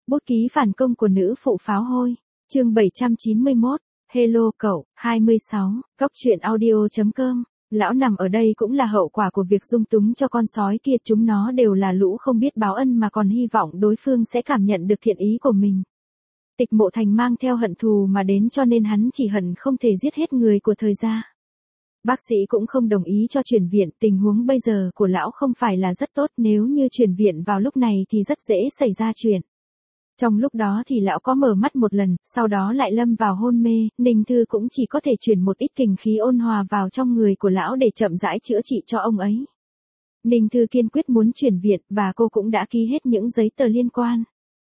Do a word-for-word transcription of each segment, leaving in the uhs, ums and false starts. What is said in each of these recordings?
Bút ký phản công của nữ phụ pháo hôi. Chương bảy trăm chín mươi mốt. Hello cậu, hai mươi sáu. Góc truyện audio chấm com. Lão nằm ở đây cũng là hậu quả của việc dung túng cho con sói kia, chúng nó đều là lũ không biết báo ân mà còn hy vọng đối phương sẽ cảm nhận được thiện ý của mình. Tịch Mộ Thành mang theo hận thù mà đến, cho nên hắn chỉ hận không thể giết hết người của Thời gia. Bác sĩ cũng không đồng ý cho chuyển viện, tình huống bây giờ của lão không phải là rất tốt, nếu như chuyển viện vào lúc này thì rất dễ xảy ra chuyện. Trong lúc đó thì lão có mở mắt một lần, sau đó lại lâm vào hôn mê, Ninh Thư cũng chỉ có thể chuyển một ít kình khí ôn hòa vào trong người của lão để chậm rãi chữa trị cho ông ấy. Ninh Thư kiên quyết muốn chuyển viện và cô cũng đã ký hết những giấy tờ liên quan.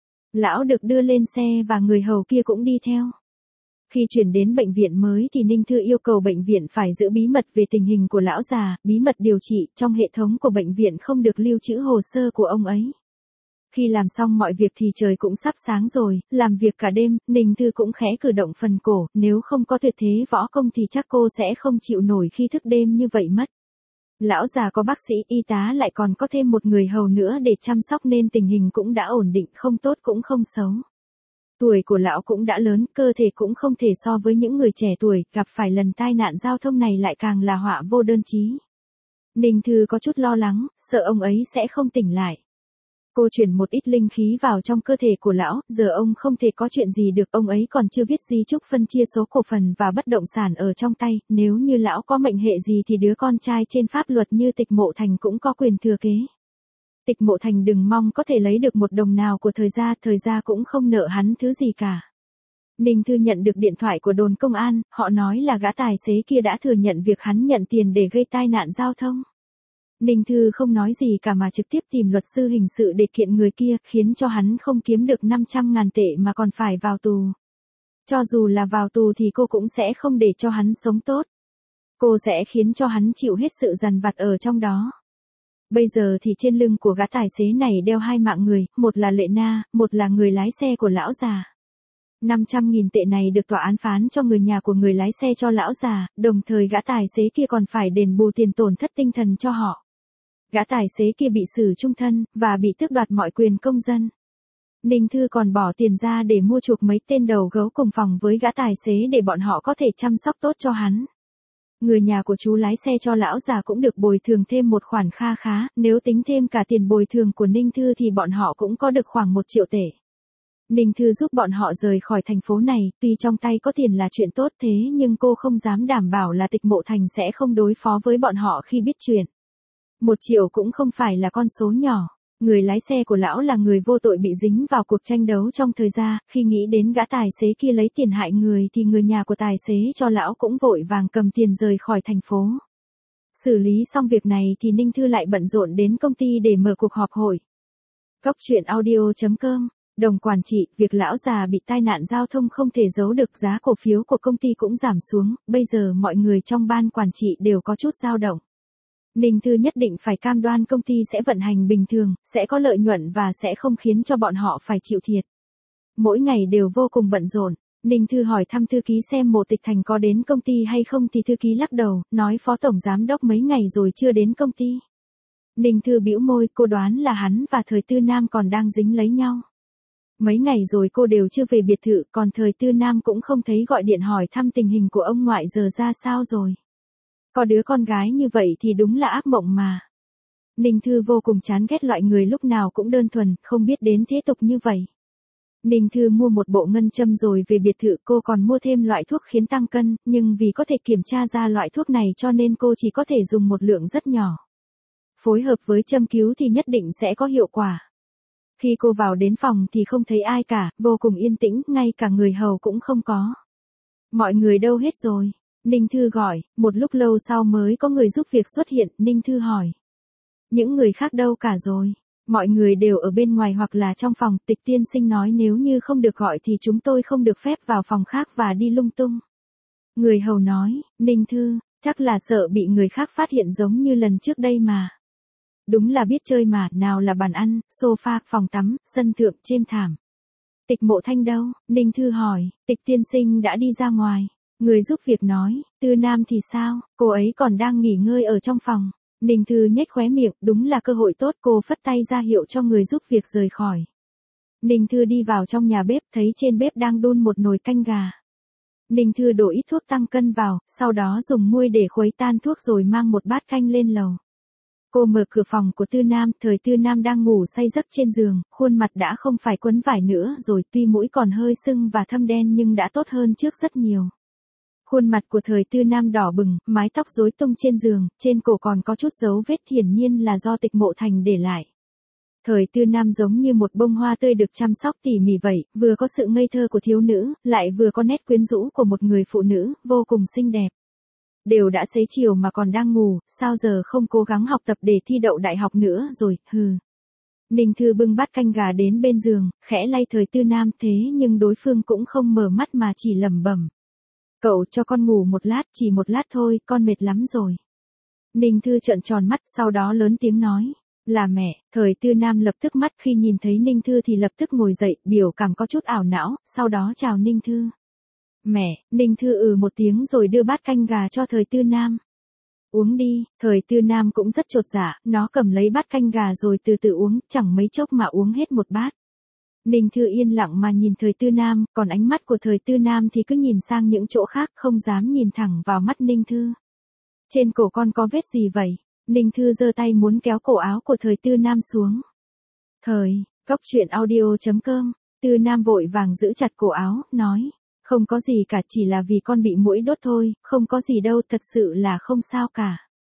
Lão được đưa lên xe và người hầu kia cũng đi theo. Khi chuyển đến bệnh viện mới thì Ninh Thư yêu cầu bệnh viện phải giữ bí mật về tình hình của lão già, bí mật điều trị, trong hệ thống của bệnh viện không được lưu trữ hồ sơ của ông ấy. Khi làm xong mọi việc thì trời cũng sắp sáng rồi, làm việc cả đêm, Ninh Thư cũng khẽ cử động phần cổ, nếu không có tuyệt thế võ công thì chắc cô sẽ không chịu nổi khi thức đêm như vậy mất. Lão già có bác sĩ, y tá lại còn có thêm một người hầu nữa để chăm sóc nên tình hình cũng đã ổn định, không tốt cũng không xấu. Tuổi của lão cũng đã lớn, cơ thể cũng không thể so với những người trẻ tuổi, gặp phải lần tai nạn giao thông này lại càng là họa vô đơn chí. Ninh Thư có chút lo lắng, sợ ông ấy sẽ không tỉnh lại. Cô chuyển một ít linh khí vào trong cơ thể của lão, giờ ông không thể có chuyện gì được, ông ấy còn chưa viết di chúc phân chia số cổ phần và bất động sản ở trong tay, nếu như lão có mệnh hệ gì thì đứa con trai trên pháp luật như Tịch Mộ Thành cũng có quyền thừa kế. Tịch Mộ Thành đừng mong có thể lấy được một đồng nào của Thời gia, Thời gia cũng không nợ hắn thứ gì cả. Ninh Thư nhận được điện thoại của đồn công an, họ nói là gã tài xế kia đã thừa nhận việc hắn nhận tiền để gây tai nạn giao thông. Ninh Thư không nói gì cả mà trực tiếp tìm luật sư hình sự để kiện người kia, khiến cho hắn không kiếm được năm trăm ngàn tệ mà còn phải vào tù. Cho dù là vào tù thì cô cũng sẽ không để cho hắn sống tốt. Cô sẽ khiến cho hắn chịu hết sự dằn vặt ở trong đó. Bây giờ thì trên lưng của gã tài xế này đeo hai mạng người, một là Lệ Na, một là người lái xe của lão già. năm trăm nghìn tệ này được tòa án phán cho người nhà của người lái xe cho lão già, đồng thời gã tài xế kia còn phải đền bù tiền tổn thất tinh thần cho họ. Gã tài xế kia bị xử chung thân, và bị tước đoạt mọi quyền công dân. Ninh Thư còn bỏ tiền ra để mua chuộc mấy tên đầu gấu cùng phòng với gã tài xế để bọn họ có thể chăm sóc tốt cho hắn. Người nhà của chú lái xe cho lão già cũng được bồi thường thêm một khoản kha khá, nếu tính thêm cả tiền bồi thường của Ninh Thư thì bọn họ cũng có được khoảng một triệu tệ. Ninh Thư giúp bọn họ rời khỏi thành phố này, tuy trong tay có tiền là chuyện tốt thế nhưng cô không dám đảm bảo là Tịch Mộ Thành sẽ không đối phó với bọn họ khi biết chuyện. Một triệu cũng không phải là con số nhỏ. Người lái xe của lão là người vô tội bị dính vào cuộc tranh đấu trong Thời gia, khi nghĩ đến gã tài xế kia lấy tiền hại người thì người nhà của tài xế cho lão cũng vội vàng cầm tiền rời khỏi thành phố. Xử lý xong việc này thì Ninh Thư lại bận rộn đến công ty để mở cuộc họp hội. Góc truyện audio chấm com. Đồng quản trị, việc lão già bị tai nạn giao thông không thể giấu được, giá cổ phiếu của công ty cũng giảm xuống, bây giờ mọi người trong ban quản trị đều có chút dao động. Ninh Thư nhất định phải cam đoan công ty sẽ vận hành bình thường, sẽ có lợi nhuận và sẽ không khiến cho bọn họ phải chịu thiệt. Mỗi ngày đều vô cùng bận rộn, Ninh Thư hỏi thăm thư ký xem Mộ Tịch Thành có đến công ty hay không thì thư ký lắc đầu, nói phó tổng giám đốc mấy ngày rồi chưa đến công ty. Ninh Thư bĩu môi, cô đoán là hắn và Thời Tư Nam còn đang dính lấy nhau. Mấy ngày rồi cô đều chưa về biệt thự, còn Thời Tư Nam cũng không thấy gọi điện hỏi thăm tình hình của ông ngoại giờ ra sao rồi. Có đứa con gái như vậy thì đúng là ác mộng mà. Ninh Thư vô cùng chán ghét loại người lúc nào cũng đơn thuần, không biết đến thế tục như vậy. Ninh Thư mua một bộ ngân châm rồi về biệt thự, cô còn mua thêm loại thuốc khiến tăng cân, nhưng vì có thể kiểm tra ra loại thuốc này cho nên cô chỉ có thể dùng một lượng rất nhỏ. Phối hợp với châm cứu thì nhất định sẽ có hiệu quả. Khi cô vào đến phòng thì không thấy ai cả, vô cùng yên tĩnh, ngay cả người hầu cũng không có. Mọi người đâu hết rồi? Ninh Thư gọi, một lúc lâu sau mới có người giúp việc xuất hiện, Ninh Thư hỏi. Những người khác đâu cả rồi? Mọi người đều ở bên ngoài hoặc là trong phòng, Tịch tiên sinh nói nếu như không được gọi thì chúng tôi không được phép vào phòng khác và đi lung tung. Người hầu nói, Ninh Thư, chắc là sợ bị người khác phát hiện giống như lần trước đây mà. Đúng là biết chơi mà, nào là bàn ăn, sofa, phòng tắm, sân thượng, chêm thảm. Tịch Mộ Thanh đâu? Ninh Thư hỏi, Tịch tiên sinh đã đi ra ngoài. Người giúp việc nói, Tư Nam thì sao, cô ấy còn đang nghỉ ngơi ở trong phòng. Ninh Thư nhếch khóe miệng, đúng là cơ hội tốt, cô phất tay ra hiệu cho người giúp việc rời khỏi. Ninh Thư đi vào trong nhà bếp thấy trên bếp đang đun một nồi canh gà. Ninh Thư đổ ít thuốc tăng cân vào, sau đó dùng muôi để khuấy tan thuốc rồi mang một bát canh lên lầu. Cô mở cửa phòng của Tư Nam, thời Tư Nam đang ngủ say giấc trên giường, khuôn mặt đã không phải quấn vải nữa rồi, tuy mũi còn hơi sưng và thâm đen nhưng đã tốt hơn trước rất nhiều. Khuôn mặt của thời Tư Nam đỏ bừng, mái tóc rối tung trên giường, trên cổ còn có chút dấu vết hiển nhiên là do Tịch Mộ Thành để lại. Thời Tư Nam giống như một bông hoa tươi được chăm sóc tỉ mỉ vậy, vừa có sự ngây thơ của thiếu nữ, lại vừa có nét quyến rũ của một người phụ nữ, vô cùng xinh đẹp. Đều đã xế chiều mà còn đang ngủ, sao giờ không cố gắng học tập để thi đậu đại học nữa rồi, hừ. Ninh Thư bưng bát canh gà đến bên giường, khẽ lay thời Tư Nam thế nhưng đối phương cũng không mở mắt mà chỉ lẩm bẩm. Cậu cho con ngủ một lát, chỉ một lát thôi, con mệt lắm rồi. Ninh Thư trợn tròn mắt, sau đó lớn tiếng nói. Là mẹ, thời Tư Nam lập tức mắt khi nhìn thấy Ninh Thư thì lập tức ngồi dậy, biểu cảm có chút ảo não, sau đó chào Ninh Thư. Mẹ, Ninh Thư ừ một tiếng rồi đưa bát canh gà cho thời Tư Nam. Uống đi, thời Tư Nam cũng rất chột dạ, nó cầm lấy bát canh gà rồi từ từ uống, chẳng mấy chốc mà uống hết một bát. Ninh Thư yên lặng mà nhìn thời Tư Nam, còn ánh mắt của thời Tư Nam thì cứ nhìn sang những chỗ khác, không dám nhìn thẳng vào mắt Ninh Thư. Trên cổ con có vết gì vậy? Ninh Thư giơ tay muốn kéo cổ áo của thời Tư Nam xuống. Thời, góc truyện audio chấm com, Tư Nam vội vàng giữ chặt cổ áo, nói. Không có gì cả, chỉ là vì con bị muỗi đốt thôi, không có gì đâu, thật sự là không sao cả.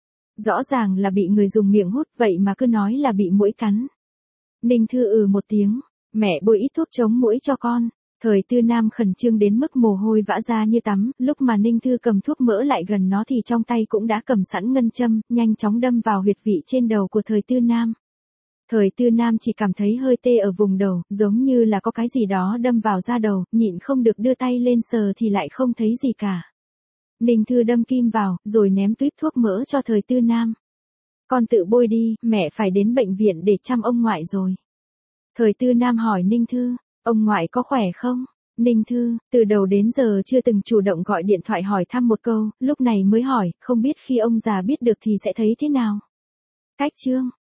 Rõ ràng là bị người dùng miệng hút, vậy mà cứ nói là bị muỗi cắn. Ninh Thư ừ một tiếng, mẹ bôi ít thuốc chống muỗi cho con. Thời Tư Nam khẩn trương đến mức mồ hôi vã ra như tắm, lúc mà Ninh Thư cầm thuốc mỡ lại gần nó thì trong tay cũng đã cầm sẵn ngân châm, nhanh chóng đâm vào huyệt vị trên đầu của thời Tư Nam. Thời Tư Nam chỉ cảm thấy hơi tê ở vùng đầu, giống như là có cái gì đó đâm vào da đầu, nhịn không được đưa tay lên sờ thì lại không thấy gì cả. Ninh Thư đâm kim vào, rồi ném tuýp thuốc mỡ cho thời Tư Nam. Con tự bôi đi, mẹ phải đến bệnh viện để chăm ông ngoại rồi. Thời Tư Nam hỏi Ninh Thư, ông ngoại có khỏe không? Ninh Thư, từ đầu đến giờ chưa từng chủ động gọi điện thoại hỏi thăm một câu, lúc này mới hỏi, không biết khi ông già biết được thì sẽ thấy thế nào. Cách chương.